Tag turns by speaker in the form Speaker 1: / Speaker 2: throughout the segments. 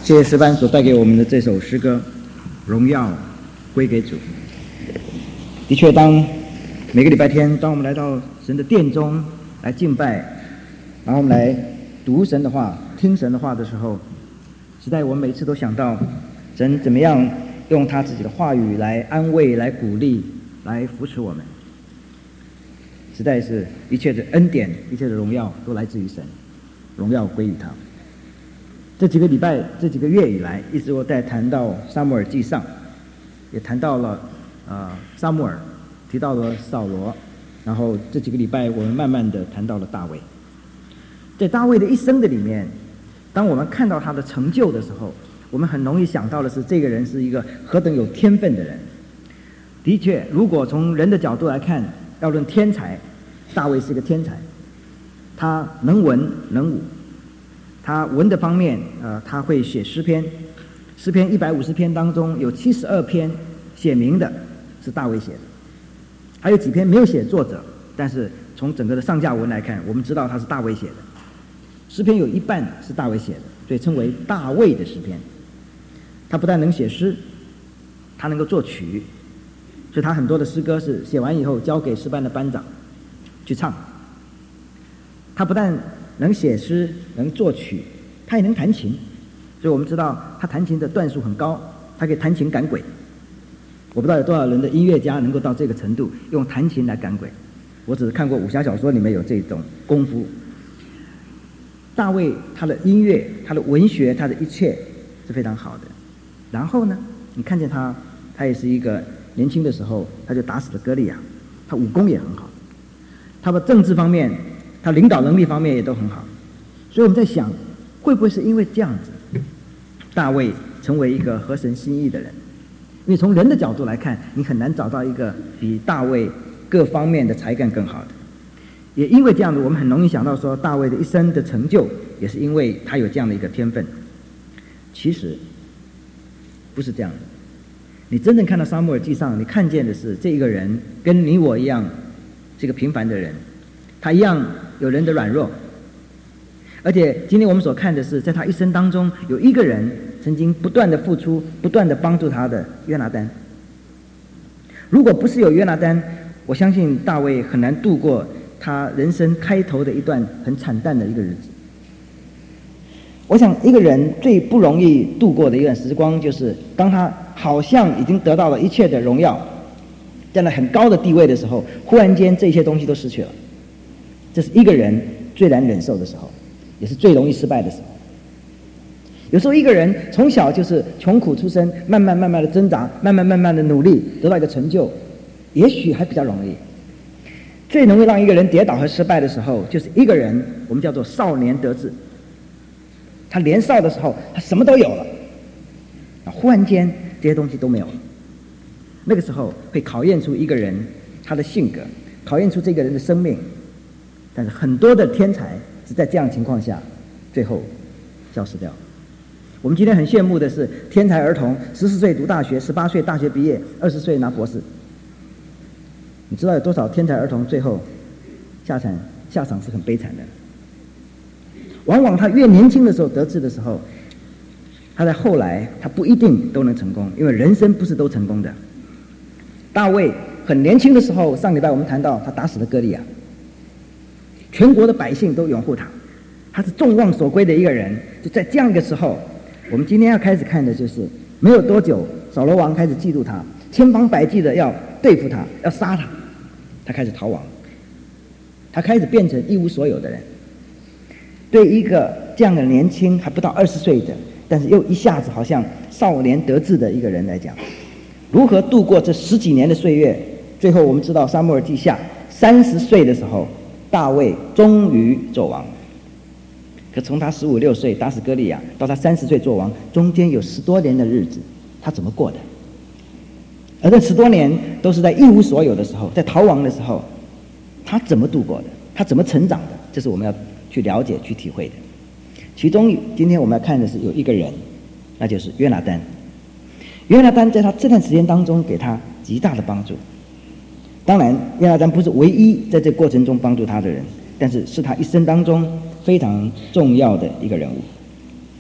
Speaker 1: 谢谢诗班所带给我们的这首诗歌《荣耀归给主》。的确，当每个礼拜天，当我们来到神的殿中来敬拜，然后我们来读神的话、听神的话的时候，实在我们每次都想到神怎么样用他自己的话语来安慰、来鼓励、来扶持我们。实在是一切的恩典、一切的荣耀都来自于神，荣耀归于他。这几个礼拜、这几个月以来，一直我在谈到撒母耳记上，也谈到了撒母耳，提到了扫罗，然后这几个礼拜我们慢慢的谈到了大卫。在大卫的一生的里面，当我们看到他的成就的时候，我们很容易想到的是这个人是一个何等有天分的人。的确，如果从人的角度来看，要论天才，大卫是个天才，他能文能武。他文的方面，他会写诗篇，诗篇150篇当中有72篇写明的是大卫写的，还有几篇没有写作者，但是从整个的上下文来看，我们知道他是大卫写的。诗篇有一半是大卫写的，所以称为大卫的诗篇。他不但能写诗，他能够作曲，所以他很多的诗歌是写完以后交给诗班的班长去唱。他不但能写诗，能作曲，他也能弹琴，所以我们知道他弹琴的段数很高，他可以弹琴赶鬼。我不知道有多少人的音乐家能够到这个程度，用弹琴来赶鬼。我只是看过武侠小说里面有这种功夫。大卫他的音乐、他的文学、他的一切是非常好的。然后呢，你看见他也是一个年轻的时候他就打死了歌利亚，他武功也很好，他的政治方面、他领导能力方面也都很好。所以我们在想，会不会是因为这样子，大卫成为一个合神心意的人？因为从人的角度来看，你很难找到一个比大卫各方面的才干更好的。也因为这样子，我们很容易想到说，大卫的一生的成就也是因为他有这样的一个天分。其实不是这样的。你真正看到撒母耳记上，你看见的是这一个人跟你我一样是一个平凡的人，他一样有人的软弱。而且今天我们所看的是，在他一生当中有一个人曾经不断的付出、不断的帮助他的约拿单。如果不是有约拿单，我相信大卫很难度过他人生开头的一段很惨淡的一个日子。我想一个人最不容易度过的一段时光，就是当他好像已经得到了一切的荣耀，站在很高的地位的时候，忽然间这些东西都失去了。这是一个人最难忍受的时候，也是最容易失败的时候。有时候一个人从小就是穷苦出身，慢慢的挣扎，慢慢的努力，得到一个成就，也许还比较容易。最容易让一个人跌倒和失败的时候，就是一个人我们叫做少年得志。他年少的时候他什么都有了，忽然间这些东西都没有了。那个时候会考验出一个人他的性格，考验出这个人的生命。但是很多的天才是在这样的情况下最后消失掉。我们今天很羡慕的是天才儿童14岁读大学，18岁大学毕业，20岁拿博士。你知道有多少天才儿童最后下场是很悲惨的？往往他越年轻的时候得志的时候，他在后来他不一定都能成功，因为人生不是都成功的。大卫很年轻的时候，上礼拜我们谈到他打死了歌利亚，全国的百姓都拥护他，他是众望所归的一个人。就在这样一个时候，我们今天要开始看的就是没有多久，扫罗王开始嫉妒他，千方百计的要对付他，要杀他，他开始逃亡，他开始变成一无所有的人。对一个这样的年轻还不到20岁的，但是又一下子好像少年得志的一个人来讲，如何度过这10几年的岁月？最后我们知道撒母耳记下30岁的时候，大卫终于做王。可从他15、16岁打死歌利亚到他30岁做王，中间有10多年的日子，他怎么过的？而这10多年都是在一无所有的时候，在逃亡的时候，他怎么度过的？他怎么成长的？这是我们要去了解、去体会的。其中今天我们要看的是有一个人，那就是约拿单。约拿单在他这段时间当中给他极大的帮助。当然约拿单不是唯一在这过程中帮助他的人，但是是他一生当中非常重要的一个人物。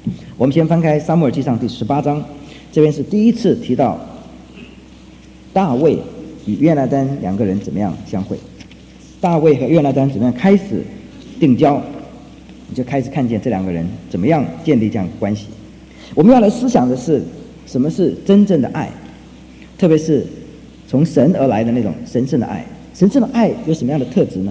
Speaker 1: 我们先翻开撒母耳记上第18章，这边是第一次提到大卫与约拿单两个人怎么样相会，大卫和约拿单怎么样开始定交，你就开始看见这两个人怎么样建立这样的关系。我们要来思想的是什么是真正的爱，特别是从神而来的那种神圣的爱。神圣的爱有什么样的特质呢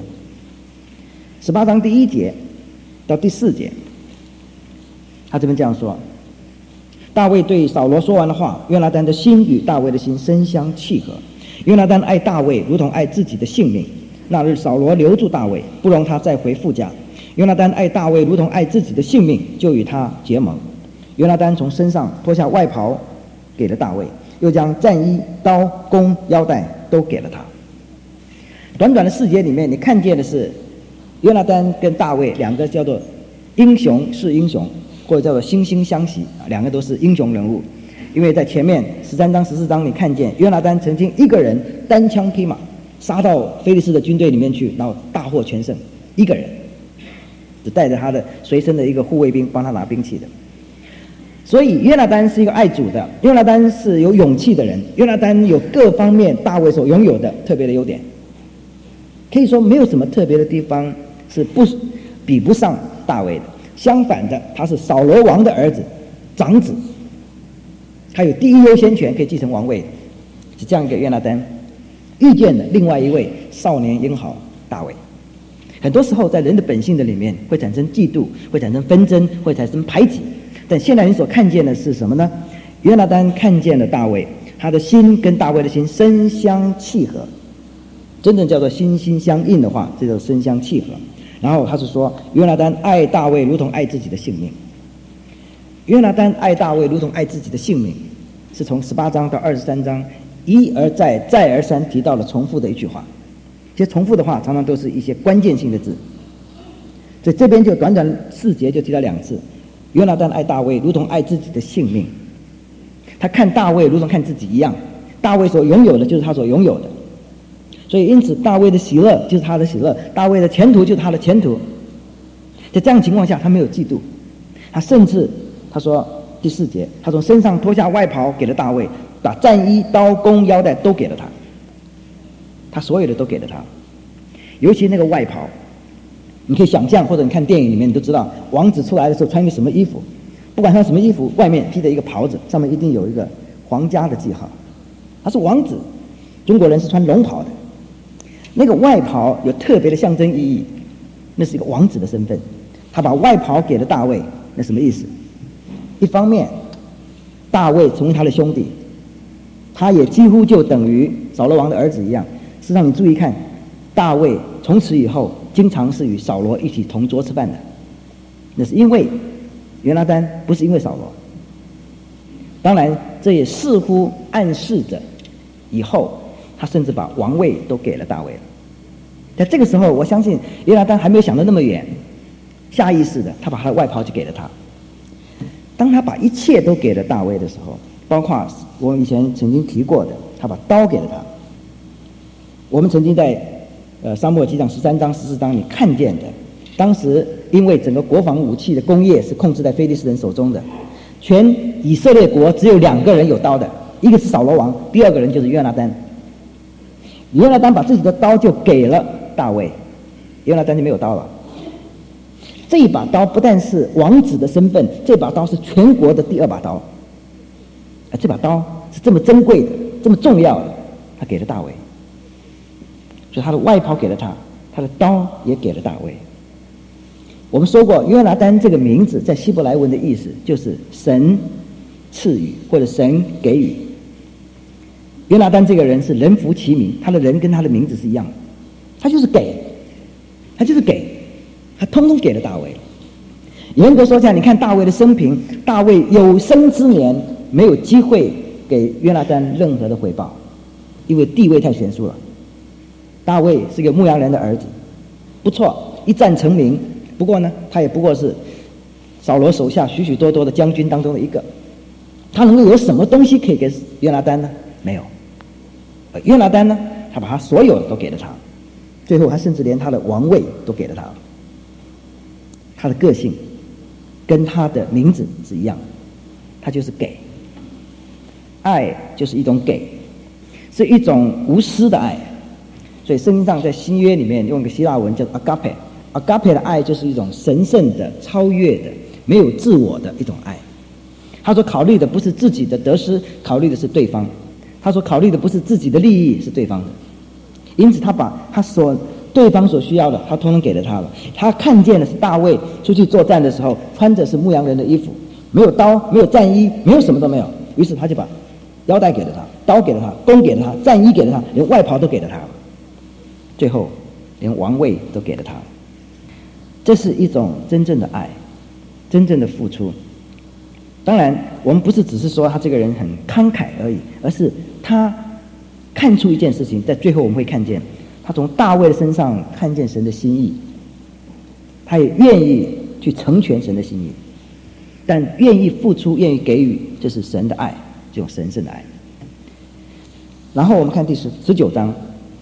Speaker 1: ？18章第1节到第4节，他这边这样说：大卫对扫罗说完了话，约拿单的心与大卫的心深相契合。约拿单爱大卫如同爱自己的性命。那日扫罗留住大卫，不容他再回父家。约拿单爱大卫如同爱自己的性命，就与他结盟。约拿单从身上脱下外袍给了大卫，又将战衣、刀、弓、腰带都给了他。短短的4节里面，你看见的是约拿单跟大卫两个叫做英雄是英雄，或者叫做惺惺相惜，两个都是英雄人物。因为在前面13章14章你看见约拿单曾经一个人单枪匹马杀到非利士的军队里面去，然后大获全胜，一个人只带着他的随身的一个护卫兵帮他拿兵器的。所以约拿单是一个爱主的，约拿单是有勇气的人，约拿单有各方面大卫所拥有的特别的优点，可以说没有什么特别的地方是比不上大卫的。相反的，他是扫罗王的儿子，长子，他有第一优先权，可以继承王位，是这样一个约拿单遇见了另外一位少年英豪大卫。很多时候在人的本性的里面会产生嫉妒，会产生纷争，会产生排挤，但现在你所看见的是什么呢？约拿单看见了大卫，他的心跟大卫的心深相契合，真正叫做心心相印的话，这叫深相契合。然后他是说约拿单爱大卫如同爱自己的性命。约拿单爱大卫如同爱自己的性命，是从18章到23章一而再再而三提到了重复的一句话。这些重复的话常常都是一些关键性的字，所以这边就短短4节就提到2次。约拿单爱大卫如同爱自己的性命，他看大卫如同看自己一样，大卫所拥有的就是他所拥有的，所以因此大卫的喜乐就是他的喜乐，大卫的前途就是他的前途。在这样的情况下，他没有嫉妒，他甚至他说第4节，他从身上脱下外袍给了大卫，把战衣、刀、弓、腰带都给了他，他所有的都给了他。尤其那个外袍，你可以想象，或者你看电影里面你都知道，王子出来的时候穿一个什么衣服，不管穿什么衣服，外面披着一个袍子，上面一定有一个皇家的记号，他是王子。中国人是穿龙袍的，那个外袍有特别的象征意义，那是一个王子的身份。他把外袍给了大卫，那什么意思？一方面大卫成为他的兄弟，他也几乎就等于扫罗王的儿子一样。事实上你注意看，大卫从此以后经常是与扫罗一起同桌吃饭的，那是因为约拿单，不是因为扫罗。当然这也似乎暗示着以后他甚至把王位都给了大卫了。在这个时候我相信约拿单还没有想得那么远，下意识的他把他的外袍就给了他。当他把一切都给了大卫的时候，包括我们以前曾经提过的，他把刀给了他。我们曾经在撒母耳记上13章14章你看见的，当时因为整个国防武器的工业是控制在非利士人手中的，全以色列国只有2个人有刀的，一个是扫罗王，第2个人就是约拿单。约拿单把自己的刀就给了大卫，约拿单就没有刀了。这一把刀不但是王子的身份，这把刀是全国的第2把刀，这把刀是这么珍贵的，这么重要的，他给了大卫。所以他的外袍给了他，他的刀也给了大卫。我们说过约拿单这个名字在希伯来文的意思就是神赐予或者神给予。约拿单这个人是人服其名，他的人跟他的名字是一样的，他就是给，他就是给，他通通给了大卫。严格说起来，你看大卫的生平，大卫有生之年没有机会给约拿单任何的回报，因为地位太悬殊了。大卫是个牧羊人的儿子，不错，一战成名。不过呢，他也不过是扫罗手下许许多多的将军当中的一个。他能够有什么东西可以给约拿单呢？没有。约拿单呢，他把他所有的都给了他，最后他甚至连他的王位都给了他。他的个性跟他的名字是一样，他就是给。爱就是一种给，是一种无私的爱。所以圣经上在新约里面用一个希腊文叫 agape 的爱就是一种神圣的、超越的、没有自我的一种爱。他所考虑的不是自己的得失，考虑的是对方。他所考虑的不是自己的利益，是对方的。因此他把对方所需要的他统统给了他了。他看见的是大卫出去作战的时候穿着是牧羊人的衣服，没有刀，没有战衣，没有什么都没有，于是他就把腰带给了他，刀给了他，弓给了他，战衣给了他，连外袍都给了他，最后连王位都给了他。这是一种真正的爱，真正的付出。当然我们不是只是说他这个人很慷慨而已，而是他看出一件事情，在最后我们会看见他从大卫的身上看见神的心意，他也愿意去成全神的心意，但愿意付出，愿意给予，这是神的爱，这种神圣的爱。然后我们看第19章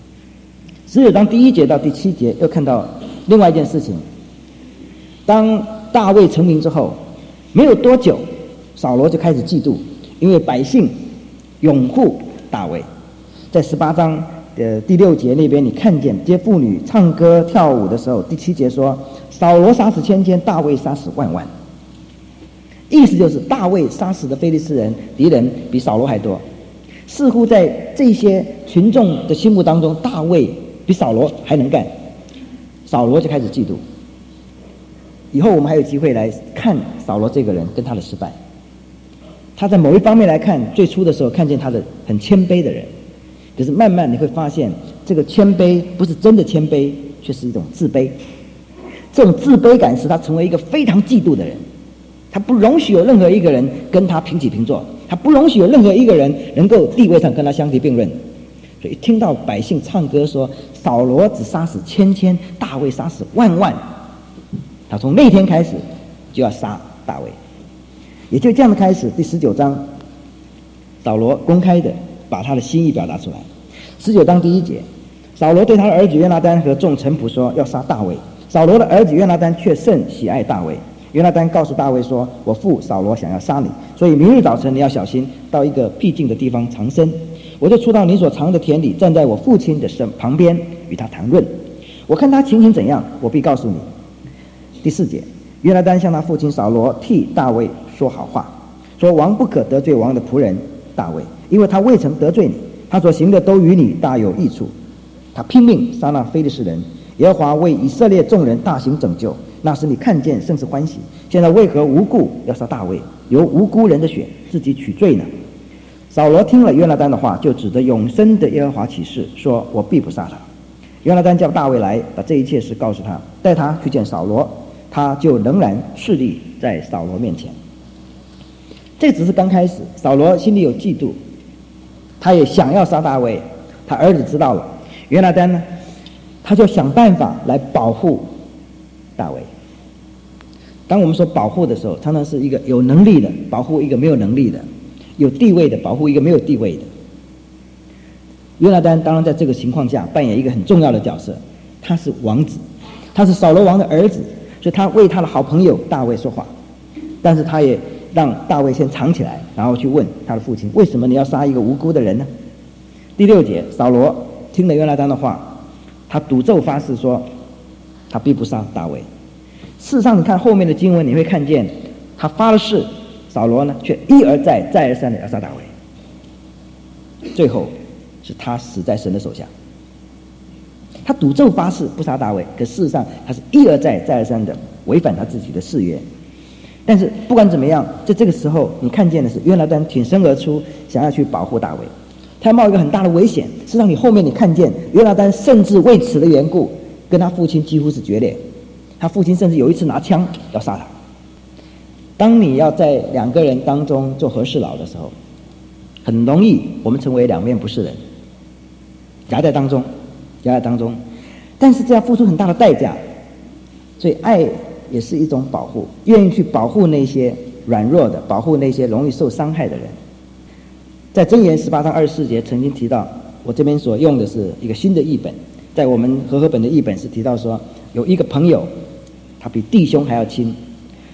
Speaker 1: ，19章第1节到第7节又看到另外一件事情。当大卫成名之后，没有多久，扫罗就开始嫉妒，因为百姓拥护大卫。在18章的第6节那边，你看见这些妇女唱歌跳舞的时候，第7节说扫罗杀死千千，大卫杀死万万。意思就是大卫杀死的非利士人敌人比扫罗还多，似乎在这些群众的心目当中，大卫比扫罗还能干，扫罗就开始嫉妒。以后我们还有机会来看扫罗这个人跟他的失败。他在某一方面来看，最初的时候看见他的很谦卑的人，可是慢慢你会发现，这个谦卑不是真的谦卑，却是一种自卑。这种自卑感使他成为一个非常嫉妒的人，他不容许有任何一个人跟他平起平坐，他不容许有任何一个人能够地位上跟他相提并论。所以听到百姓唱歌说扫罗只杀死千千，大卫杀死万万，他从那天开始就要杀大卫。也就这样的开始，第19章扫罗公开的把他的心意表达出来。19章第1节，扫罗对他的儿子约拿单和众臣仆说要杀大卫，扫罗的儿子约拿单却甚喜爱大卫。约拿单告诉大卫说，我父扫罗想要杀你，所以明日早晨你要小心，到一个僻静的地方藏身，我就出到你所藏的田里，站在我父亲的旁边与他谈论，我看他情形怎样，我必告诉你。第4节，约拿单向他父亲扫罗替大卫说好话，说王不可得罪王的仆人大卫，因为他未曾得罪你，他所行的都与你大有益处。他拼命杀那非利士人，耶和华为以色列众人大行拯救，那时你看见甚是欢喜。现在为何无故要杀大卫，由无辜人的血自己取罪呢？扫罗听了约拿单的话，就指着永生的耶和华起誓，说我必不杀他。约拿单叫大卫来，把这一切事告诉他，带他去见扫罗，他就仍然侍立在扫罗面前。这只是刚开始，扫罗心里有嫉妒，他也想要杀大卫。他儿子知道了，约拿单呢，他就想办法来保护大卫。当我们说保护的时候，常常是一个有能力的保护一个没有能力的，有地位的保护一个没有地位的。约拿单当然在这个情况下扮演一个很重要的角色，他是王子，他是扫罗王的儿子，所以他为他的好朋友大卫说话，但是他也让大卫先藏起来，然后去问他的父亲，为什么你要杀一个无辜的人呢？第6节，扫罗听了约拿单的话，他赌咒发誓说他必不杀大卫。事实上你看后面的经文，你会看见他发了誓，扫罗呢却一而再再而三的要杀大卫，最后是他死在神的手下。他赌咒发誓不杀大卫，可事实上他是一而再再而三的违反他自己的誓约。但是不管怎么样，在这个时候你看见的是约拿单挺身而出，想要去保护大卫，他冒一个很大的危险。事实上你后面你看见约拿单甚至为此的缘故跟他父亲几乎是决裂，他父亲甚至有一次拿枪要杀他。当你要在两个人当中做和事佬的时候，很容易我们成为两面不是人，夹在当中。但是这要付出很大的代价，所以爱也是一种保护，愿意去保护那些软弱的，保护那些容易受伤害的人。在箴言18章24节曾经提到，我这边所用的是一个新的译本，在我们和合本的译本是提到说，有一个朋友他比弟兄还要亲，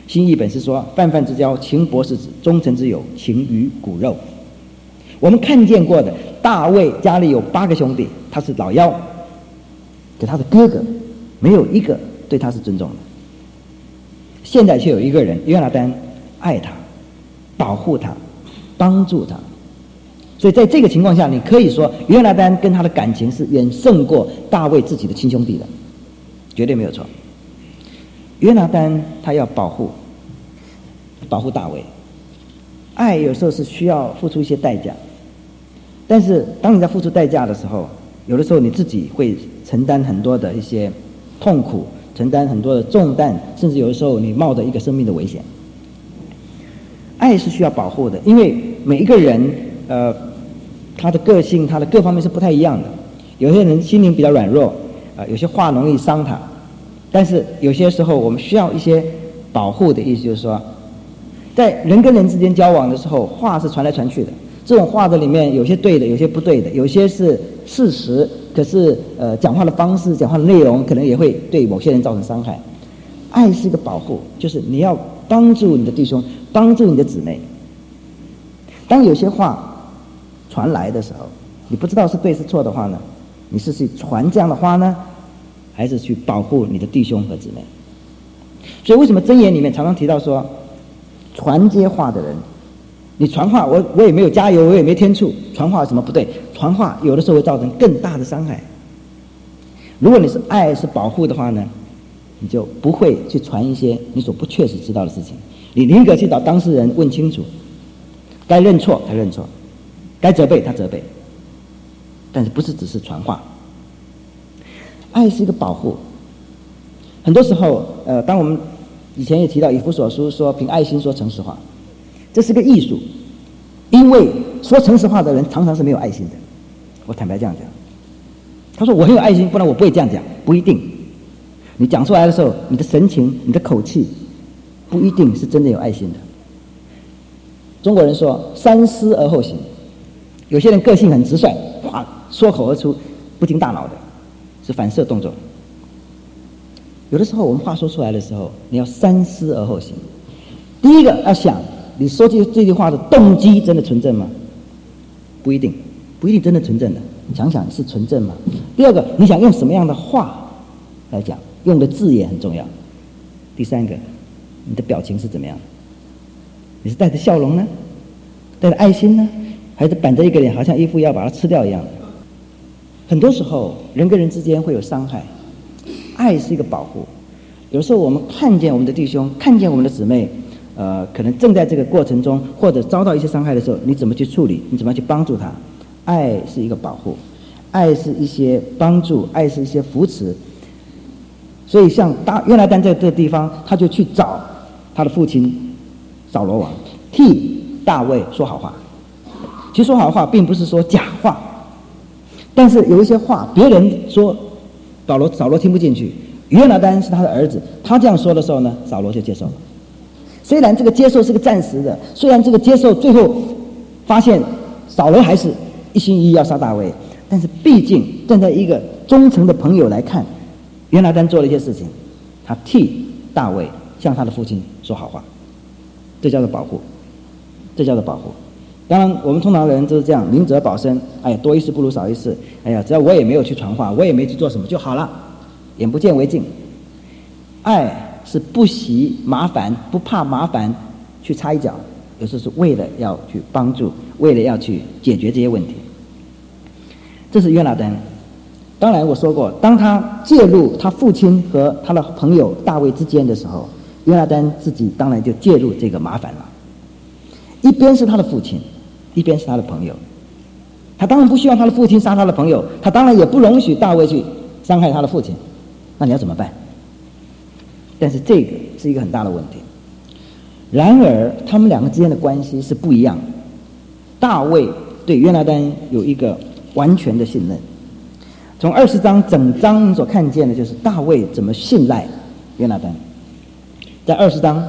Speaker 1: 新译本是说，泛泛之交，情薄是指忠诚之友，情于骨肉。我们看见过的大卫家里有8个兄弟，他是老幺，可他的哥哥没有一个对他是尊重的。现在却有一个人约拿单爱他，保护他，帮助他。所以在这个情况下，你可以说约拿单跟他的感情是远胜过大卫自己的亲兄弟的，绝对没有错。约拿单他要保护大卫，爱有时候是需要付出一些代价，但是当你在付出代价的时候，有的时候你自己会承担很多的一些痛苦，承担很多的重担，甚至有的时候你冒着一个生命的危险。爱是需要保护的，因为每一个人他的个性，他的各方面是不太一样的。有些人心灵比较软弱，有些话容易伤他，但是有些时候我们需要一些保护的意思，就是说在人跟人之间交往的时候，话是传来传去的，这种话的里面有些对的，有些不对的，有些是事实，可是讲话的方式，讲话的内容可能也会对某些人造成伤害。爱是一个保护，就是你要帮助你的弟兄，帮助你的姊妹。当有些话传来的时候，你不知道是对是错的话呢，你是去传这样的话呢，还是去保护你的弟兄和姊妹？所以为什么箴言里面常常提到说，传接话的人，你传话，我也没有加油，我也没添醋，传话有什么不对？传话有的时候会造成更大的伤害。如果你是爱是保护的话呢，你就不会去传一些你所不确实知道的事情，你宁可去找当事人问清楚，该认错他认错，该责备他责备，但是不是只是传话。爱是一个保护。很多时候当我们以前也提到以弗所书说凭爱心说诚实话，这是个艺术，因为说诚实话的人常常是没有爱心的。我坦白这样讲，他说我很有爱心，不然我不会这样讲，不一定。你讲出来的时候，你的神情，你的口气不一定是真的有爱心的。中国人说三思而后行，有些人个性很直率，话说口而出，不经大脑的，是反射动作。有的时候我们话说出来的时候，你要三思而后行。第一个要想，你说这句话的动机真的纯正吗？不一定，不一定真的纯正的，想想是纯正吗？第二个，你想用什么样的话来讲，用的字眼很重要。第三个，你的表情是怎么样的？你是带着笑容呢，带着爱心呢，还是板着一个脸，好像一副要把它吃掉一样的？很多时候人跟人之间会有伤害，爱是一个保护。有时候我们看见我们的弟兄，看见我们的姊妹可能正在这个过程中或者遭到一些伤害的时候，你怎么去处理，你怎么去帮助他？爱是一个保护，爱是一些帮助，爱是一些扶持。所以像约拿单在这个地方，他就去找他的父亲扫罗王，替大卫说好话。其实说好话并不是说假话，但是有一些话别人说扫罗听不进去，约拿单是他的儿子，他这样说的时候呢，扫罗就接受了。虽然这个接受是个暂时的，虽然这个接受最后发现扫罗还是一心一意要杀大卫，但是毕竟站在一个忠诚的朋友来看，约拿单做了一些事情，他替大卫向他的父亲说好话，这叫做保护，这叫做保护。当然我们通常人都是这样，明哲保身，哎呀多一事不如少一事，哎呀只要我也没有去传话，我也没去做什么就好了，眼不见为净。爱是不惜麻烦，不怕麻烦去插一脚，有时候是为了要去帮助，为了要去解决这些问题。这是约拿单。当然我说过，当他介入他父亲和他的朋友大卫之间的时候，约拿单自己当然就介入这个麻烦了。一边是他的父亲，一边是他的朋友，他当然不希望他的父亲杀他的朋友，他当然也不容许大卫去伤害他的父亲，那你要怎么办？但是这个是一个很大的问题。然而他们两个之间的关系是不一样的。大卫对约拿单有一个完全的信任。从20章整章所看见的就是大卫怎么信赖约拿单。在20章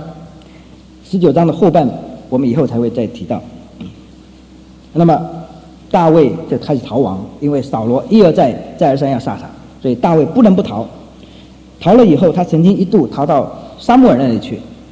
Speaker 1: 19章的后半，我们以后才会再提到。那么大卫就开始逃亡，因为扫罗一而再再而三要杀他，所以大卫不能不逃。逃了以后，他曾经一度逃到撒母耳那里去。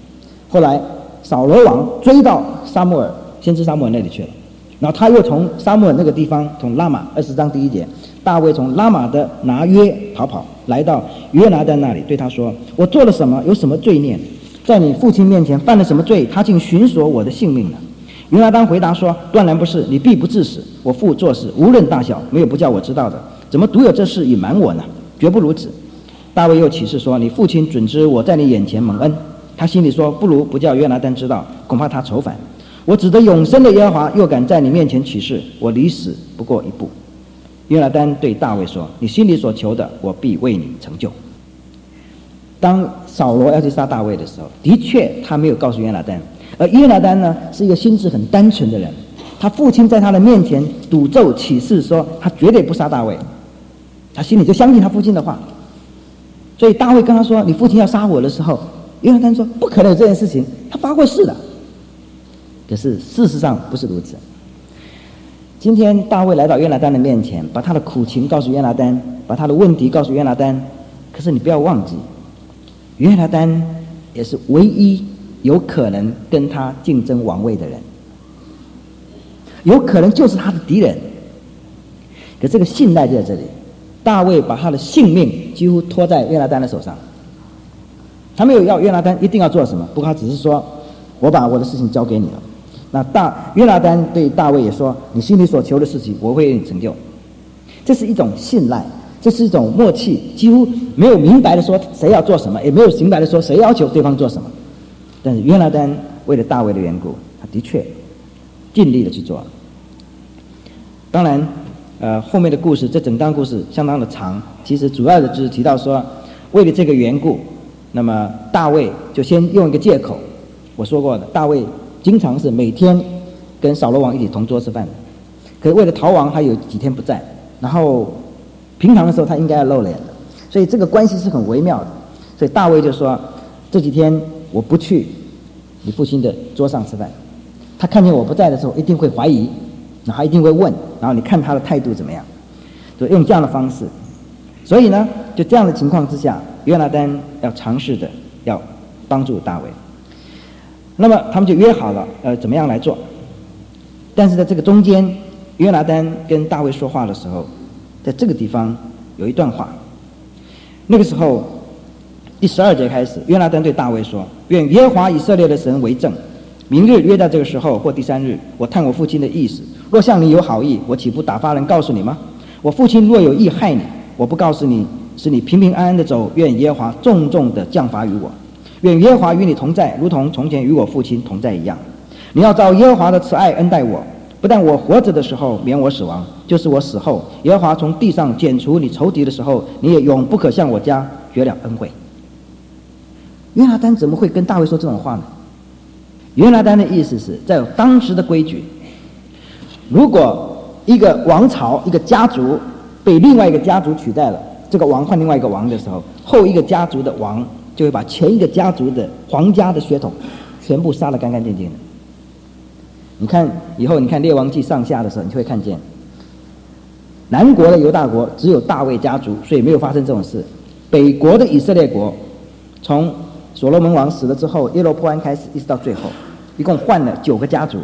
Speaker 1: 后来扫罗王追到先知撒母耳那里去了，然后他又从撒母耳那个地方，从拉玛20章第1节，大卫从拉玛的拿约跑来到约拿单那里，对他说：我做了什么？有什么罪孽？在你父亲面前犯了什么罪？他竟寻索我的性命呢？约拿单回答说：断然不是，你必不致死。我父做事无论大小，没有不叫我知道的，怎么独有这事隐瞒我呢？绝不如此。大卫又起誓说：你父亲准知我在你眼前蒙恩。他心里说：不如不叫约拿单知道，恐怕他愁烦。我指着永生的耶和华，又敢在你面前起誓，我离死不过一步。约拿单对大卫说：你心里所求的，我必为你成就。当扫罗要去杀大卫的时候，的确他没有告诉约拿单，而约拿单呢是一个心智很单纯的人，他父亲在他的面前赌咒起誓说他绝对不杀大卫，他心里就相信他父亲的话。所以大卫跟他说：你父亲要杀我的时候，约拿单说不可能有这件事情，他发过誓的。可是事实上不是如此。今天大卫来到约拿单的面前，把他的苦情告诉约拿单，把他的问题告诉约拿单。可是你不要忘记，约拿单也是唯一有可能跟他竞争王位的人，有可能就是他的敌人。可这个信赖就在这里，大卫把他的性命几乎托在约拿单的手上。他没有要约拿单一定要做什么，不过他只是说我把我的事情交给你了。那约拿单对大卫也说：你心里所求的事情我会为你成就。这是一种信赖，这是一种默契，几乎没有明白的说谁要做什么，也没有明白的说谁要求对方做什么。但是约拿单为了大卫的缘故，他的确尽力的去做。当然后面的故事，这整段故事相当的长，其实主要的就是提到说，为了这个缘故，那么大卫就先用一个借口。我说过的，大卫经常是每天跟扫罗王一起同桌吃饭的，可是为了逃亡，他有几天不在，然后平常的时候他应该要露脸的，所以这个关系是很微妙的。所以大卫就说：这几天我不去你父亲的桌上吃饭，他看见我不在的时候一定会怀疑，然后他一定会问，然后你看他的态度怎么样，就用这样的方式。所以呢，就这样的情况之下，约拿单要尝试的要帮助大卫。那么他们就约好了怎么样来做。但是在这个中间，约拿单跟大卫说话的时候，在这个地方有一段话。那个时候第12节开始，约拿单对大卫说：愿耶和华以色列的神为证，明日约在这个时候或第3日，我探我父亲的意思，若向你有好意，我岂不打发人告诉你吗？我父亲若有意害你，我不告诉你，使你平平安安的走，愿耶和华重重的降罚于我。愿耶和华与你同在，如同从前与我父亲同在一样。你要照耶和华的慈爱恩待我，不但我活着的时候免我死亡，就是我死后，耶和华从地上剪除你仇敌的时候，你也永不可向我家绝了恩惠。约拿单怎么会跟大卫说这种话呢？约拿单的意思是在当时的规矩，如果一个王朝一个家族被另外一个家族取代了，这个王换另外一个王的时候，后一个家族的王就会把前一个家族的皇家的血统全部杀得干干净净的。你看以后，你看列王记上下的时候，你就会看见南国的犹大国只有大卫家族，所以没有发生这种事。北国的以色列国，从所罗门王死了之后，耶罗波安开始一直到最后，一共换了9个家族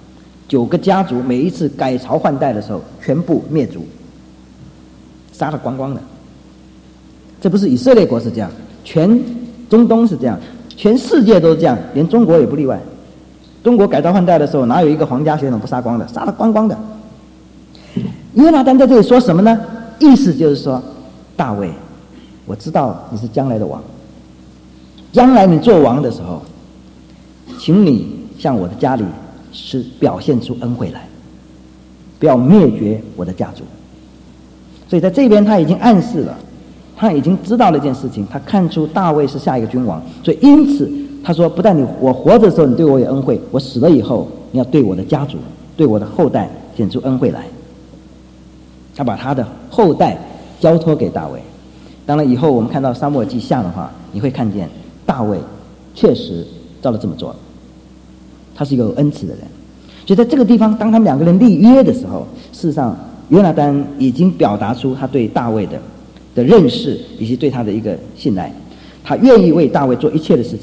Speaker 1: ，9个家族每一次改朝换代的时候全部灭族，杀得光光的。这不是以色列国是这样，全中东是这样，全世界都是这样，连中国也不例外。中国改朝换代的时候，哪有一个皇家血统不杀光的？杀得光光的。约拿单在这里说什么呢？意思就是说，大卫，我知道你是将来的王，将来你做王的时候，请你向我的家里是表现出恩惠来，不要灭绝我的家族。所以在这边他已经暗示了，他已经知道了一件事情，他看出大卫是下一个君王，所以因此他说，不但我活着的时候你对我有恩惠，我死了以后你要对我的家族，对我的后代显出恩惠来。他把他的后代交托给大卫。当然以后我们看到撒母耳记下的话，你会看见大卫确实照了这么做，他是一个有恩慈的人。所以在这个地方，当他们2个人立约的时候，事实上约拿单已经表达出他对大卫的认识，以及对他的一个信赖。他愿意为大卫做一切的事情，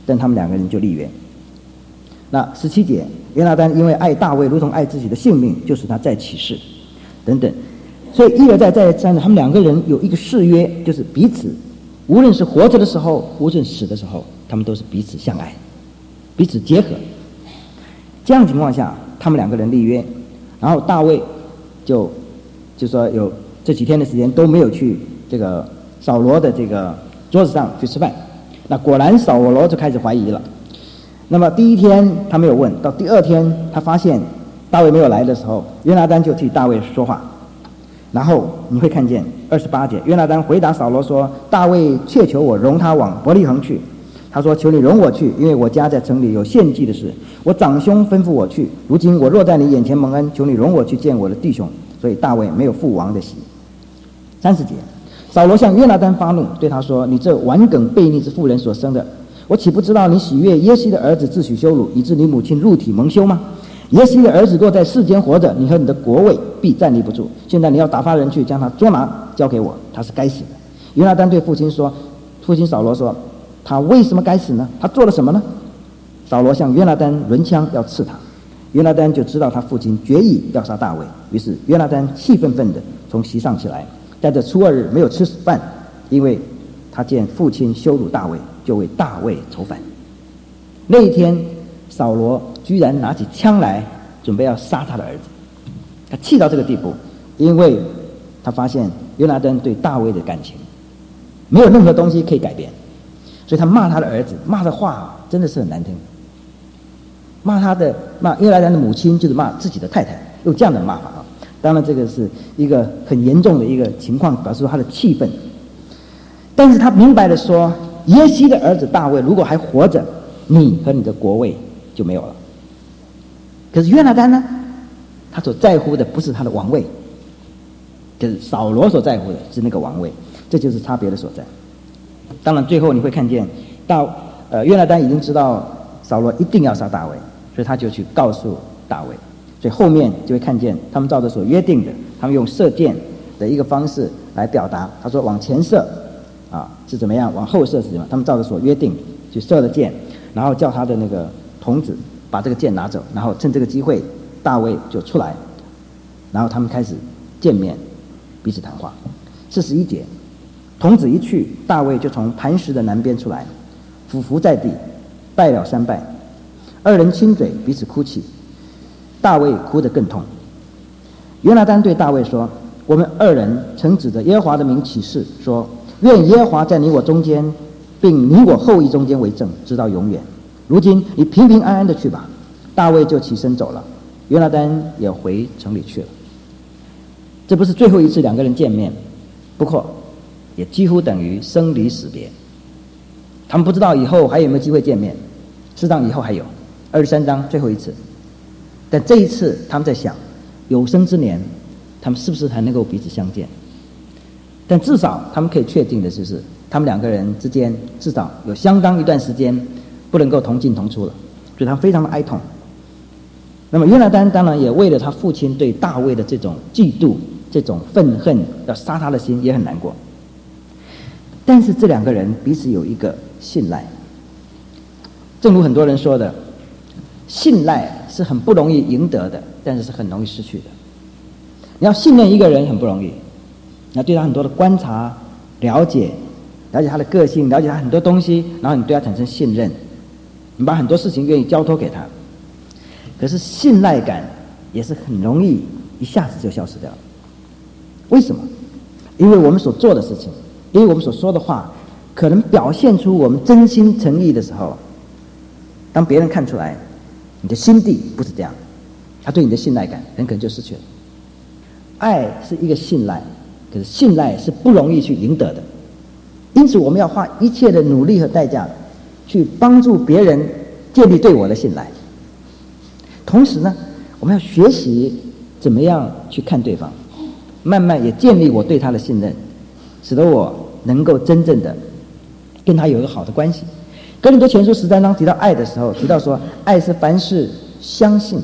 Speaker 1: 但他们两个人就立约。那17节，约拿单因为爱大卫如同爱自己的性命，就使他再起誓等等。所以一而再再而三的，他们两个人有一个誓约，就是彼此无论是活着的时候，无论死的时候，他们都是彼此相爱，彼此结合。这样的情况下，他们两个人立约，然后大卫就说有这几天的时间都没有去这个扫罗的这个桌子上去吃饭。那果然扫罗就开始怀疑了。那么第一天他没有问，到第二天他发现大卫没有来的时候，约拿单就替大卫说话。然后你会看见28节，约拿单回答扫罗说：大卫切求我容他往伯利恒去。他说：求你容我去，因为我家在城里有献祭的事，我长兄吩咐我去。如今我若在你眼前蒙恩，求你容我去见我的弟兄。所以大卫没有父王的喜。30节，扫罗向约拿单发怒，对他说：你这顽梗悖逆之妇人所生的，我岂不知道你喜悦耶西的儿子自取羞辱，以致你母亲入体蒙羞吗？耶西的儿子若在世间活着，你和你的国位必站立不住。现在你要打发人去将他捉拿交给我，他是该死的。约拿单对父亲说，父亲扫罗说：他为什么该死呢？他做了什么呢？扫罗向约拿单抡枪要刺他，约拿单就知道他父亲决意要杀大卫，于是约拿单气愤愤的从席上起来，在这初2日没有吃饭，因为他见父亲羞辱大卫，就为大卫愁烦。那一天扫罗居然拿起枪来准备要杀他的儿子，他气到这个地步，因为他发现约拿单对大卫的感情没有任何东西可以改变，所以他骂他的儿子，骂的话真的是很难听。骂约拿单的母亲，就是骂自己的太太，用这样的骂法啊。当然这个是一个很严重的一个情况，表示他的气愤。但是他明白的说，耶西的儿子大卫如果还活着，你和你的国位就没有了。可是约拿单呢，他所在乎的不是他的王位，就是扫罗所在乎的是那个王位，这就是差别的所在。当然最后你会看见约拿单已经知道扫罗一定要杀大卫，所以他就去告诉大卫。所以后面就会看见他们照着所约定的，他们用射箭的一个方式来表达。他说往前射是怎么样，往后射是怎么样，他们照着所约定去射了箭，然后叫他的那个童子把这个箭拿走，然后趁这个机会大卫就出来，然后他们开始见面彼此谈话。41节，童子一去，大卫就从磐石的南边出来，俯伏在地拜了3拜，二人亲嘴彼此哭泣，大卫哭得更痛。约拿单对大卫说：我们2人曾指着耶和华的名起誓说，愿耶和华在你我中间并你我后裔中间为证，直到永远。如今你平平安安的去吧。大卫就起身走了，约拿单也回城里去了。这不是最后一次两个人见面，不过也几乎等于生离死别。他们不知道以后还有没有机会见面，事实上以后还有23章最后一次。但这一次他们在想，有生之年他们是不是还能够彼此相见。但至少他们可以确定的就是，他们两个人之间至少有相当一段时间不能够同进同出了，所以他非常的哀痛。那么约拿单当然也为了他父亲对大卫的这种嫉妒、这种愤恨要杀他的心也很难过。但是这两个人彼此有一个信赖，正如很多人说的，信赖是很不容易赢得的，但是是很容易失去的。你要信任一个人很不容易，你要对他很多的观察、了解他的个性，了解他很多东西，然后你对他产生信任，你把很多事情愿意交托给他。可是信赖感也是很容易一下子就消失掉了。为什么？因为我们所做的事情，因为我们所说的话，可能表现出我们真心诚意的时候，当别人看出来你的心地不是这样，他对你的信赖感很可能就失去了。爱是一个信赖，可是信赖是不容易去赢得的，因此我们要花一切的努力和代价去帮助别人建立对我的信赖。同时呢，我们要学习怎么样去看对方，慢慢也建立我对他的信任，使得我能够真正的跟他有一个好的关系。哥林多前书13章提到爱的时候，提到说爱是凡事相信，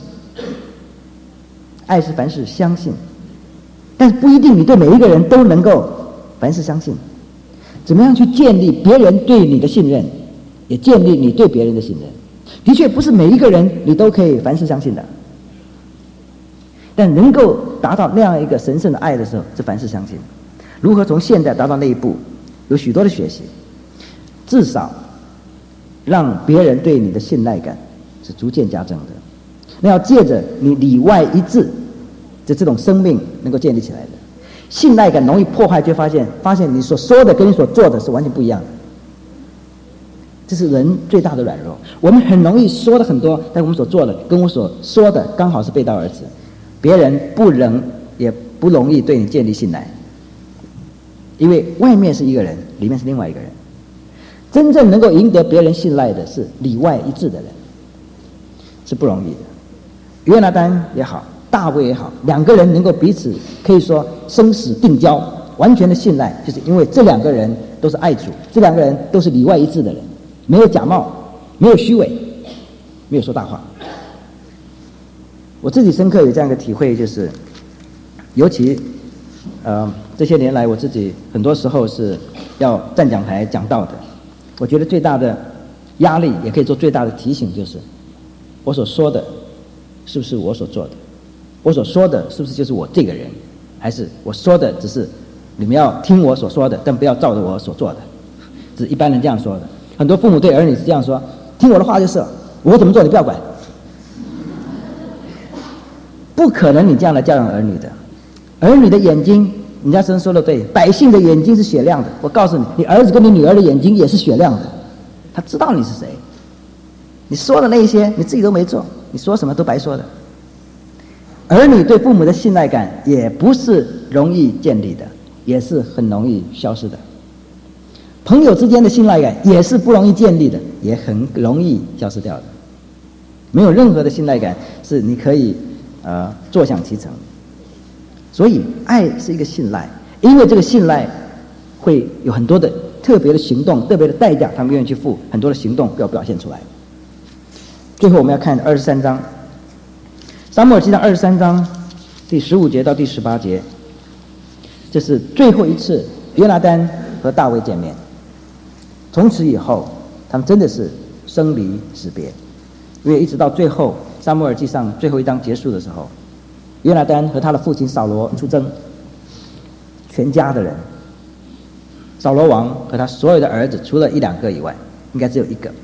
Speaker 1: 爱是凡事相信，但是不一定你对每一个人都能够凡事相信。怎么样去建立别人对你的信任， 也建立你对别人的信任。的确不是每一个人你都可以凡事相信的，但能够达到那样一个神圣的爱的时候，是凡事相信。如何从现在达到那一步，有许多的学习，至少让别人对你的信赖感是逐渐加增的。那要借着你里外一致的这种生命能够建立起来的。信赖感容易破坏，就发现你所说的跟你所做的是完全不一样的。这是人最大的软弱，我们很容易说的很多，但我们所做的跟我所说的刚好是背道而驰，别人也不容易对你建立信赖，因为外面是一个人，里面是另外一个人。真正能够赢得别人信赖的是里外一致的人，是不容易的。约拿单也好，大卫也好，两个人能够彼此可以说生死定交，完全的信赖，就是因为这两个人都是爱主，这两个人都是里外一致的人，没有假冒，没有虚伪，没有说大话。我自己深刻有这样一个体会，就是尤其这些年来我自己很多时候是要站讲台讲道的，我觉得最大的压力也可以做最大的提醒，就是我所说的是不是我所做的，我所说的是不是就是我这个人，还是我说的只是你们要听我所说的，但不要照着我所做的，这是一般人这样说的。很多父母对儿女是这样说，听我的话就是了，我怎么做你不要管。不可能你这样来教养儿女的。儿女的眼睛，人家神说的对，百姓的眼睛是雪亮的。我告诉你，你儿子跟你女儿的眼睛也是雪亮的，他知道你是谁。你说的那些你自己都没做，你说什么都白说的。儿女对父母的信赖感也不是容易建立的，也是很容易消失的。朋友之间的信赖感也是不容易建立的，也很容易消失掉的。没有任何的信赖感是你可以坐享其成。所以爱是一个信赖，因为这个信赖会有很多的特别的行动，特别的代价，他们愿意去付很多的行动要表现出来。最后我们要看23章，撒母耳记上23章第15节到第18节，这是最后一次约拿单和大卫见面。从此以后他们真的是生离死别，因为一直到最后撒母耳记上最后一章结束的时候，约拿单和他的父亲扫罗出征，全家的人，扫罗王和他所有的儿子除了1、2个以外，应该只有1个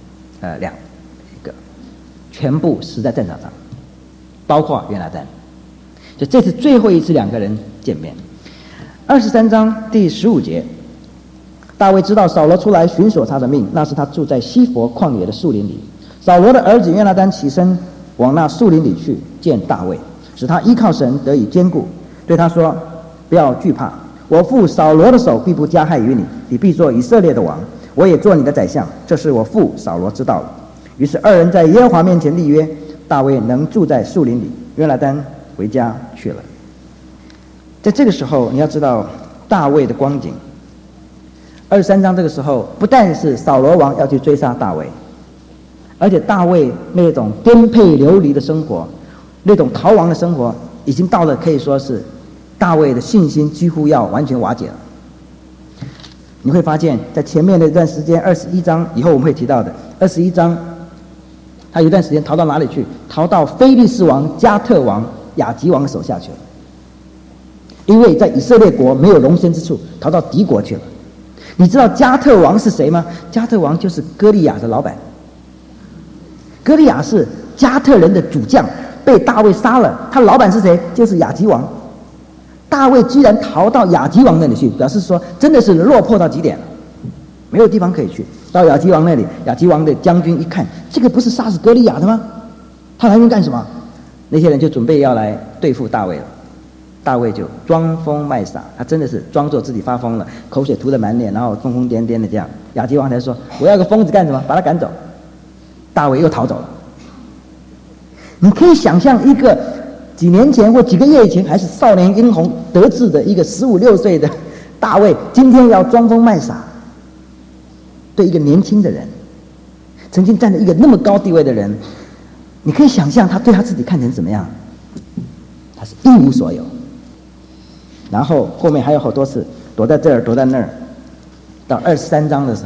Speaker 1: 1个全部死在战场上，包括约拿单。就这是最后一次2个人见面。23章第15节，大卫知道扫罗出来寻索他的命，那是他住在西佛旷野的树林里。扫罗的儿子约拿单起身往那树林里去见大卫，使他依靠神得以坚固，对他说：不要惧怕，我父扫罗的手必不加害于你，你必做以色列的王，我也做你的宰相，这是我父扫罗知道了。于是2人在耶和华面前立约，大卫能住在树林里，约拿单回家去了。在这个时候你要知道大卫的光景。23章这个时候不但是扫罗王要去追杀大卫，而且大卫那种颠沛流离的生活，那种逃亡的生活，已经到了可以说是大卫的信心几乎要完全瓦解了。你会发现在前面的一段时间21章以后我们会提到的21章，他有一段时间逃到哪里去？逃到非利士王加特王亚吉王的手下去了，因为在以色列国没有容身之处，逃到敌国去了。你知道加特王是谁吗？加特王就是歌利亚的老板，歌利亚是加特人的主将，被大卫杀了，他老板是谁？就是亚吉王。大卫居然逃到亚吉王那里去，表示说真的是落魄到极点了，没有地方可以去。到亚吉王那里，亚吉王的将军一看，这个不是杀死歌利亚的吗？他来这干什么？那些人就准备要来对付大卫了。大卫就装疯卖傻，他真的是装作自己发疯了，口水涂得满脸，然后疯疯癫癫的这样。亚吉王才说：我要个疯子干什么？把他赶走。大卫又逃走了。你可以想象一个几年前或几个月以前还是少年英雄得志的一个15、16岁的大卫，今天要装疯卖傻，对一个年轻的人，曾经站在一个那么高地位的人，你可以想象他对他自己看成怎么样？他是一无所有。然后后面还有好多次躲在这儿躲在那儿。到23章的时候，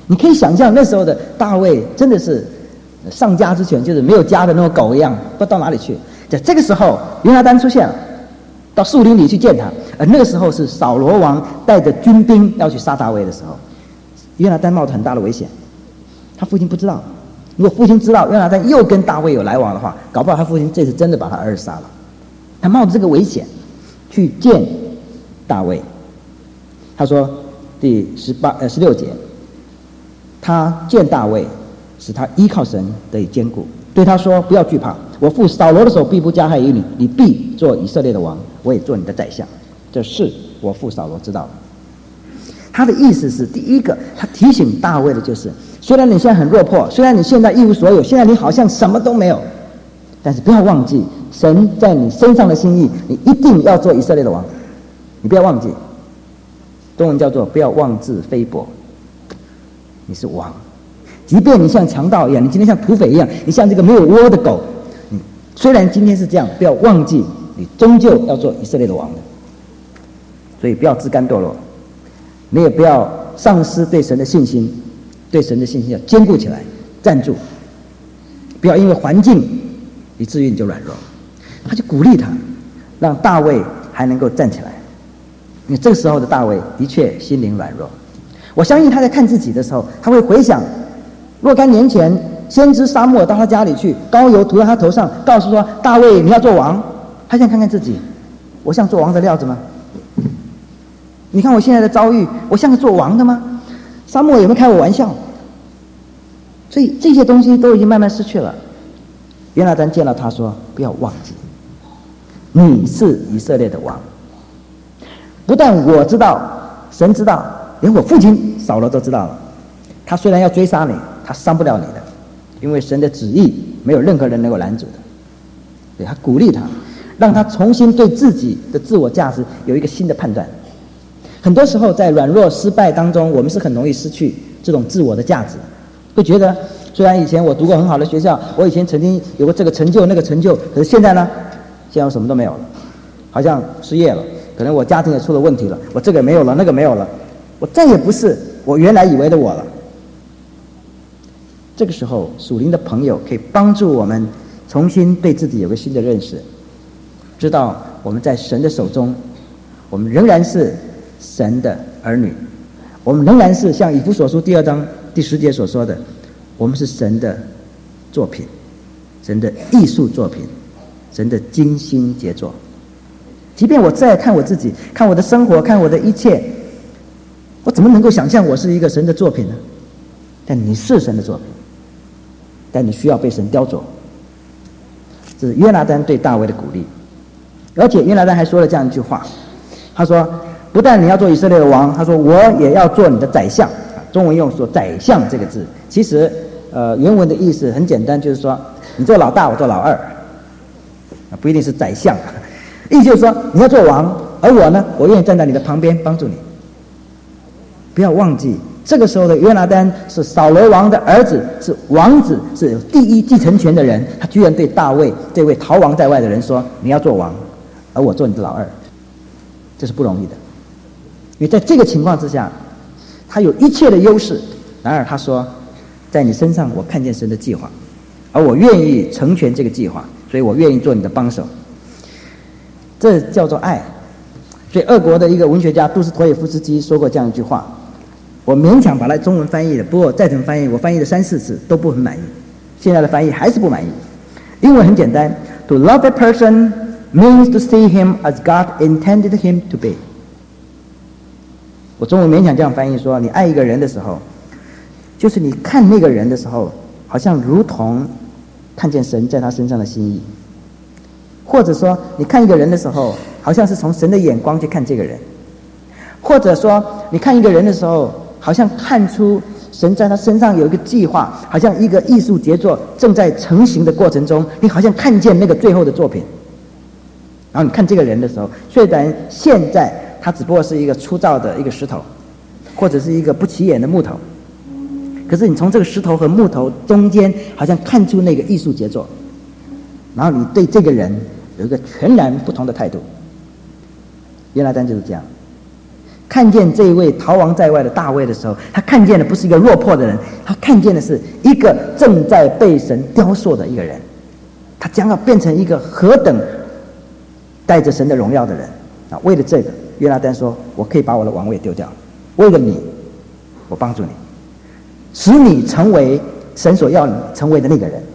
Speaker 1: 你可以想象那时候的大卫真的是丧家之犬，就是没有家的那种狗一样，不知道到哪里去。在这个时候，约拿单出现了，到树林里去见他。而那个时候是扫罗王带着军兵要去杀大卫的时候，约拿单冒着很大的危险。他父亲不知道，如果父亲知道约拿单又跟大卫有来往的话，搞不好他父亲这次真的把他儿子杀了。他冒着这个危险去见大卫。他说第16节，他见大卫，使他依靠神得以坚固，对他说：不要惧怕，我父扫罗的手必不加害于你，你必做以色列的王，我也做你的宰相。这事我父扫罗知道了。他的意思是，第一个，他提醒大卫的就是，虽然你现在很落魄，虽然你现在一无所有，现在你好像什么都没有，但是不要忘记神在你身上的心意，你一定要做以色列的王。你不要忘记，中文叫做不要妄自菲薄，你是王。即便你像强盗一样，你今天像土匪一样，你像这个没有窝的狗，你虽然今天是这样，不要忘记你终究要做以色列的王的。所以不要自甘堕落，你也不要丧失对神的信心，对神的信心要坚固起来，站住，不要因为环境以至于你就软弱。他就鼓励他，让大卫还能够站起来。因为这个时候的大卫的确心灵软弱，我相信他在看自己的时候，他会回想若干年前先知撒母耳到他家里去，膏油涂在他头上，告诉说大卫你要做王。他现在看看自己，我像做王的料子吗？你看我现在的遭遇，我像个做王的吗？撒母耳有没有开我玩笑？所以这些东西都已经慢慢失去了。约拿单见到他说：不要忘记，你是以色列的王。不但我知道，神知道，连我父亲扫罗都知道了。他虽然要追杀你，他伤不了你的，因为神的旨意没有任何人能够拦阻的。对，他鼓励他，让他重新对自己的自我价值有一个新的判断。很多时候在软弱失败当中，我们是很容易失去这种自我的价值，会觉得虽然以前我读过很好的学校，我以前曾经有过这个成就那个成就，可是现在呢，现在我什么都没有了，好像失业了，可能我家庭也出了问题了，我这个没有了那个没有了，我再也不是我原来以为的我了。这个时候属灵的朋友可以帮助我们重新对自己有个新的认识，知道我们在神的手中，我们仍然是神的儿女，我们仍然是像以弗所书第2章第10节所说的，我们是神的作品，神的艺术作品，神的精心杰作。即便我再看我自己，看我的生活，看我的一切，我怎么能够想象我是一个神的作品呢？但你是神的作品，但你需要被神雕琢。这是约拿单对大卫的鼓励。而且约拿单还说了这样一句话，他说不但你要做以色列的王，他说我也要做你的宰相。中文用说宰相这个字，其实原文的意思很简单，就是说你做老大，我做老二，不一定是宰相。意思就是说你要做王，而我呢，我愿意站在你的旁边帮助你。不要忘记，这个时候的约拿单是扫罗王的儿子，是王子，是有第一继承权的人，他居然对大卫这位逃亡在外的人说：你要做王，而我做你的老二。这是不容易的，因为在这个情况之下，他有一切的优势，然而他说在你身上我看见神的计划，而我愿意成全这个计划，所以我愿意做你的帮手。这叫做爱。所以俄国的一个文学家杜斯妥也夫斯基说过这样一句话，我勉强把它中文翻译的，不过再怎么翻译，我翻译了3、4次都不很满意，现在的翻译还是不满意。英文很简单， To love a person means to see him as God intended him to be。 我中文勉强这样翻译说，你爱一个人的时候，就是你看那个人的时候，好像如同看见神在他身上的心意，或者说你看一个人的时候，好像是从神的眼光去看这个人，或者说你看一个人的时候，好像看出神在他身上有一个计划，好像一个艺术杰作正在成型的过程中，你好像看见那个最后的作品。然后你看这个人的时候，虽然现在他只不过是一个粗糙的一个石头，或者是一个不起眼的木头，可是你从这个石头和木头中间好像看出那个艺术杰作，然后你对这个人有一个全然不同的态度。约拿单就是这样， 看见这一位逃亡在外的大卫的时候，他看见的不是一个落魄的人，他看见的是一个正在被神雕塑的一个人，他将要变成一个何等带着神的荣耀的人啊！为了这个，约拿单说：“我可以把我的王位丢掉，为了你，我帮助你，使你成为神所要你成为的那个人。”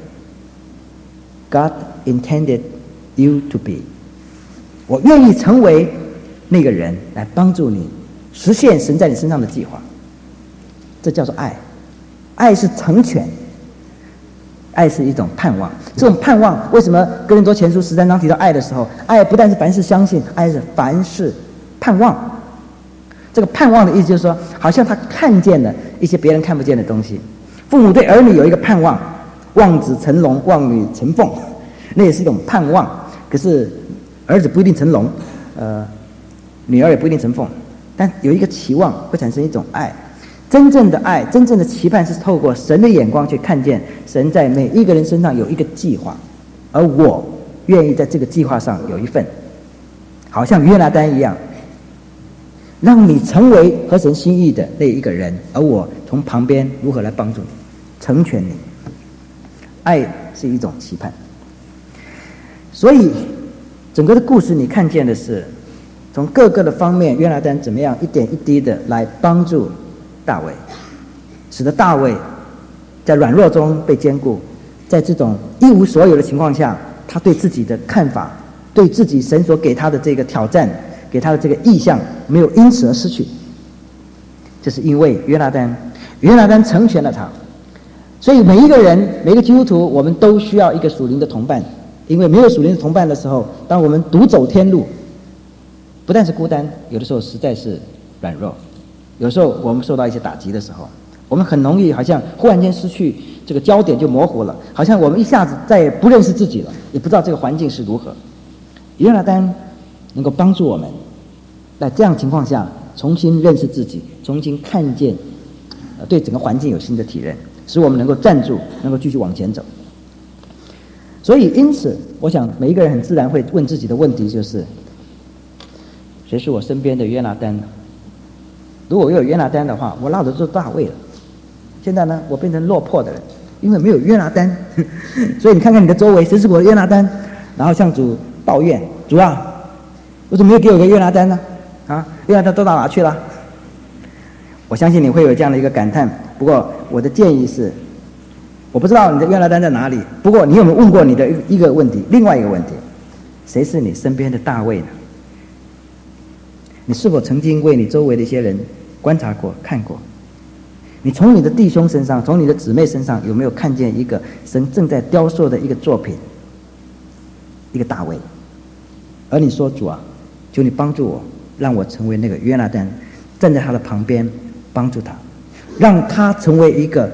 Speaker 1: God intended you to be。我愿意成为那个人来帮助你实现神在你身上的计划。这叫做爱。爱是成全，爱是一种盼望。这种盼望，为什么哥林多前书13章提到爱的时候，爱不但是凡事相信，爱是凡事盼望。这个盼望的意思就是说，好像他看见了一些别人看不见的东西。父母对儿女有一个盼望，望子成龙，望女成凤，那也是一种盼望。可是儿子不一定成龙，女儿也不一定成凤，但有一个期望会产生一种爱。真正的爱，真正的期盼是透过神的眼光去看见神在每一个人身上有一个计划，而我愿意在这个计划上有一份，好像约拿单一样，让你成为合神心意的那一个人，而我从旁边如何来帮助你，成全你。爱是一种期盼。所以整个的故事你看见的是从各个的方面，约拿单怎么样一点一滴的来帮助大卫，使得大卫在软弱中被坚固，在这种一无所有的情况下，他对自己的看法，对自己神所给他的这个挑战，给他的这个意向，没有因此而失去。这是因为约拿单成全了他。所以每一个人，每个基督徒，我们都需要一个属灵的同伴。因为没有属灵的同伴的时候，当我们独走天路，不但是孤单，有的时候实在是软弱。有时候我们受到一些打击的时候，我们很容易好像忽然间失去这个焦点，就模糊了，好像我们一下子再也不认识自己了，也不知道这个环境是如何。约拿单能够帮助我们在这样情况下重新认识自己，重新看见对整个环境有新的体认，使我们能够站住，能够继续往前走。所以因此我想每一个人很自然会问自己的问题就是，谁是我身边的约拿单呢？如果我有约拿单的话，我落得做大卫了。现在呢，我变成落魄的人，因为没有约拿单。所以你看看你的周围，谁是我的约拿单？然后向主抱怨：主啊，为什么没有给我一个约拿单呢？约拿单都到哪去了？我相信你会有这样的一个感叹。不过我的建议是，我不知道你的约拿单在哪里。不过你有没有问过你的一个问题，另外一个问题，谁是你身边的大卫呢？你是否曾经为你周围的一些人观察过、看过？你从你的弟兄身上，从你的姊妹身上，有没有看见一个神正在雕塑的一个作品，一个大卫？而你说：主啊，求你帮助我，让我成为那个约拿单，站在他的旁边帮助他，让他成为一个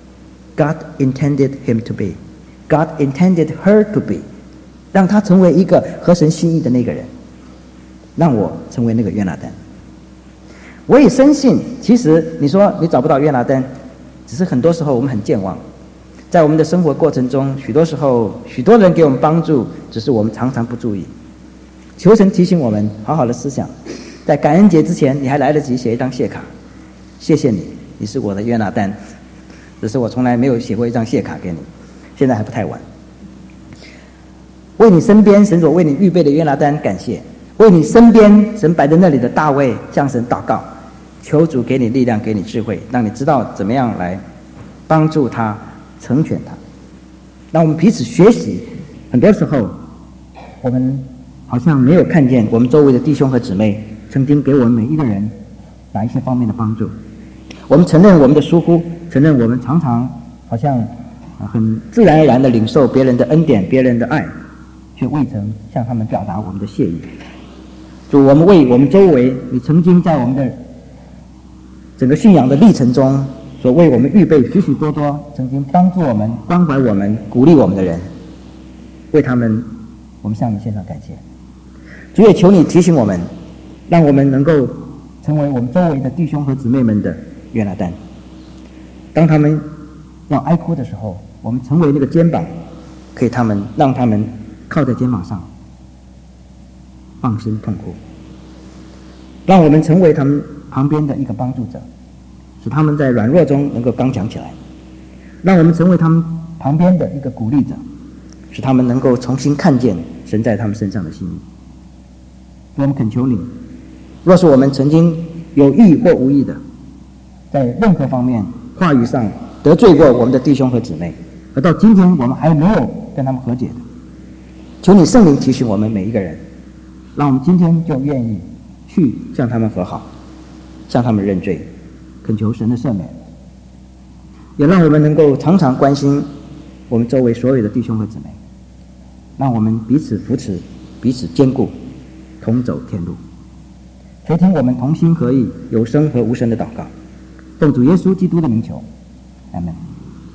Speaker 1: God intended him to be, God intended her to be， 让他成为一个合神心意的那个人，让我成为那个约拿单。我也深信，其实你说你找不到约拿单，只是很多时候我们很健忘。在我们的生活过程中，许多时候许多人给我们帮助，只是我们常常不注意。求神提醒我们好好的思想，在感恩节之前你还来得及写一张谢卡，谢谢你，你是我的约拿单。只是我从来没有写过一张谢卡给你，现在还不太晚。为你身边神所为你预备的约拿单感谢，为你身边神摆在那里的大卫向神祷告，求主给你力量，给你智慧，让你知道怎么样来帮助他，成全他。让我们彼此学习。很多时候我们好像没有看见我们周围的弟兄和姊妹曾经给我们每一个人哪一些方面的帮助。我们承认我们的疏忽，承认我们常常好像很自然而然地领受别人的恩典，别人的爱，却未曾向他们表达我们的谢意。主，我们为我们周围你曾经在我们的整个信仰的历程中所为我们预备许许多多曾经帮助我们、关怀我们、鼓励我们的人，为他们我们向你献上感谢。主也求你提醒我们，让我们能够成为我们周围的弟兄和姊妹们的约拿单。当他们要哀哭的时候，我们成为那个肩膀，可以让他们靠在肩膀上放声痛哭。 让我们成为他们旁边的一个帮助者，使他们在软弱中能够刚强起来；让我们成为他们旁边的一个鼓励者，使他们能够重新看见神在他们身上的心意。我们恳求你，若是我们曾经有意或无意的，在任何方面话语上得罪过我们的弟兄和姊妹，而到今天我们还没有跟他们和解的，求你圣灵提醒我们每一个人，让我们今天就愿意去向他们和好，向他们认罪，恳求神的赦免，也让我们能够常常关心我们周围所有的弟兄和姊妹，让我们彼此扶持，彼此坚固，同走天路。求听我们同心合意有声和无声的祷告，奉主耶稣基督的名求，阿们。